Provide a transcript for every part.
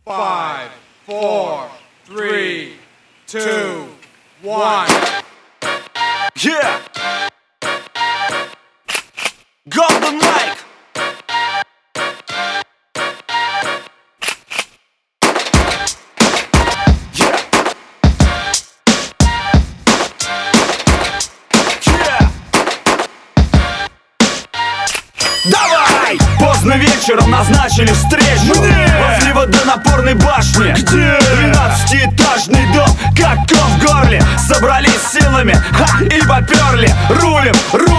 5, 4, 3, 2, 1. Yeah! Golden Mike! Yeah! Yeah! Давай! Поздно вечером назначили встречу возле водонапорной башни. Где? 12-этажный дом, как ком в горле. Собрались силами, и поперли. Рулим,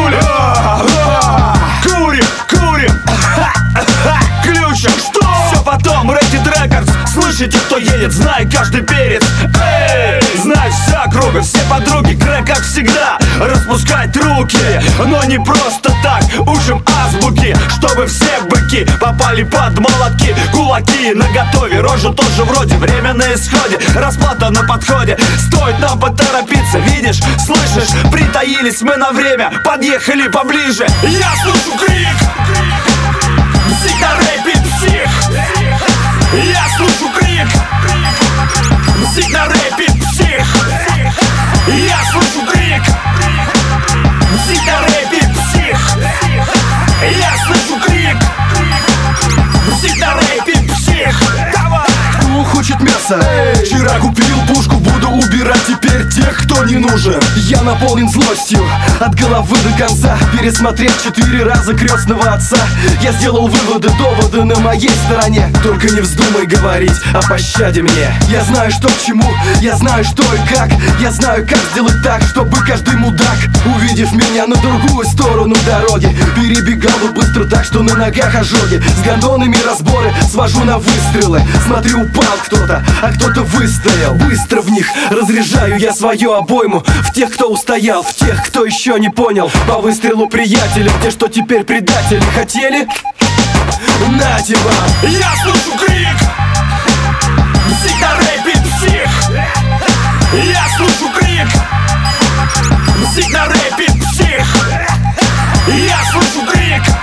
курим, ключом. Что? Все потом, Rated Records. Слышите, кто едет, знай каждый перец. Эй, знай вся округа, все подруги. Крэк, как всегда, распускать руки. Но не просто так, учим азбуки, чтобы все быки попали под молотки. Кулаки наготове, рожа тоже вроде. Время на исходе, расплата на подходе. Стоит нам поторопиться, видишь, слышишь? Притаились мы на время, подъехали поближе. Я слышу крик, псих на рэпе, псих. Я слышу крик, псих на рэпе, псих. Я слышу крик, псих на рэпе, псих. Я слышу крик, псих на рэпе, псих. Давай! Кто хочет мяса? Вчера купил пушку, буду убирать теперь тех, кто не нужен. Я наполнен злостью от головы до конца. Пересмотрев 4 раза крестного отца, я сделал выводы, доводы на моей стороне. Только не вздумай говорить о пощаде мне. Я знаю, что к чему, я знаю, что и как. Я знаю, как сделать так, чтобы каждый мудак, увидев меня на другую сторону дороги, перебегал бы быстро так, что на ногах ожоги. С гондонами разборы свожу на выстрелы. Смотрю, упал кто-то, а кто-то выстоял. Быстро в них разряжаю я свою обойму. В тех, кто устоял, в тех, кто еще не понял. По выстрелу приятеля, те, что теперь предатели. Хотели? Нате вам! Я слышу крик, псих на рэпе, псих. Я слышу крик, псих на рэпе, псих. Я слышу крик,